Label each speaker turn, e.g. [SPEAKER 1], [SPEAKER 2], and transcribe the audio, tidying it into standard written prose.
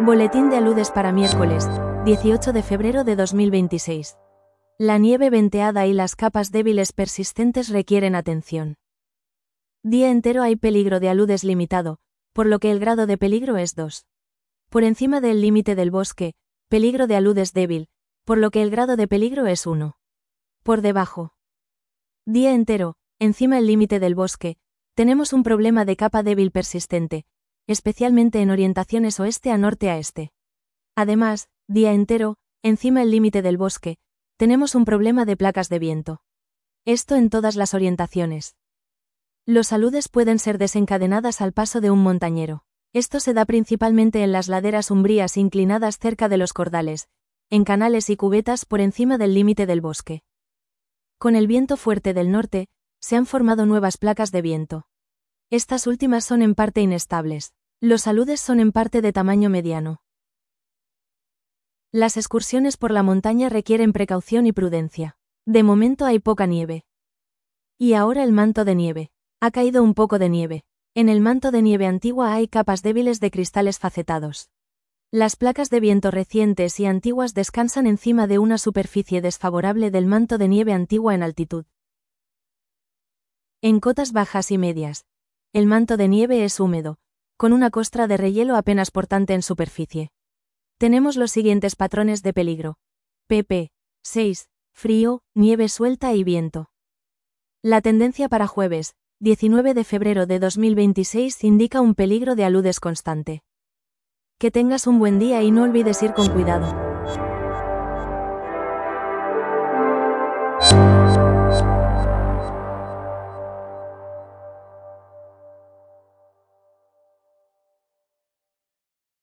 [SPEAKER 1] Boletín de aludes para miércoles, 18 de febrero de 2026. La nieve venteada y las capas débiles persistentes requieren atención. Día entero hay peligro de aludes limitado, por lo que el grado de peligro es 2. Por encima del límite del bosque, peligro de aludes débil, por lo que el grado de peligro es 1. Por debajo. Día entero, encima el límite del bosque, tenemos un problema de capa débil persistente, especialmente en orientaciones oeste a norte a este. Además, día entero, encima el límite del bosque, tenemos un problema de placas de viento. Esto en todas las orientaciones. Los aludes pueden ser desencadenadas al paso de un montañero. Esto se da principalmente en las laderas umbrías inclinadas cerca de los cordales, en canales y cubetas por encima del límite del bosque. Con el viento fuerte del norte, se han formado nuevas placas de viento. Estas últimas son en parte inestables. Los aludes son en parte de tamaño mediano. Las excursiones por la montaña requieren precaución y prudencia. De momento hay poca nieve. Y ahora el manto de nieve. Ha caído un poco de nieve. En el manto de nieve antigua hay capas débiles de cristales facetados. Las placas de viento recientes y antiguas descansan encima de una superficie desfavorable del manto de nieve antigua en altitud. En cotas bajas y medias, el manto de nieve es húmedo, con una costra de rehielo apenas portante en superficie. Tenemos los siguientes patrones de peligro. pp. 6. Frío, nieve suelta y viento. La tendencia para jueves, 19 de febrero de 2026 indica un peligro de aludes constante. Que tengas un buen día y no olvides ir con cuidado.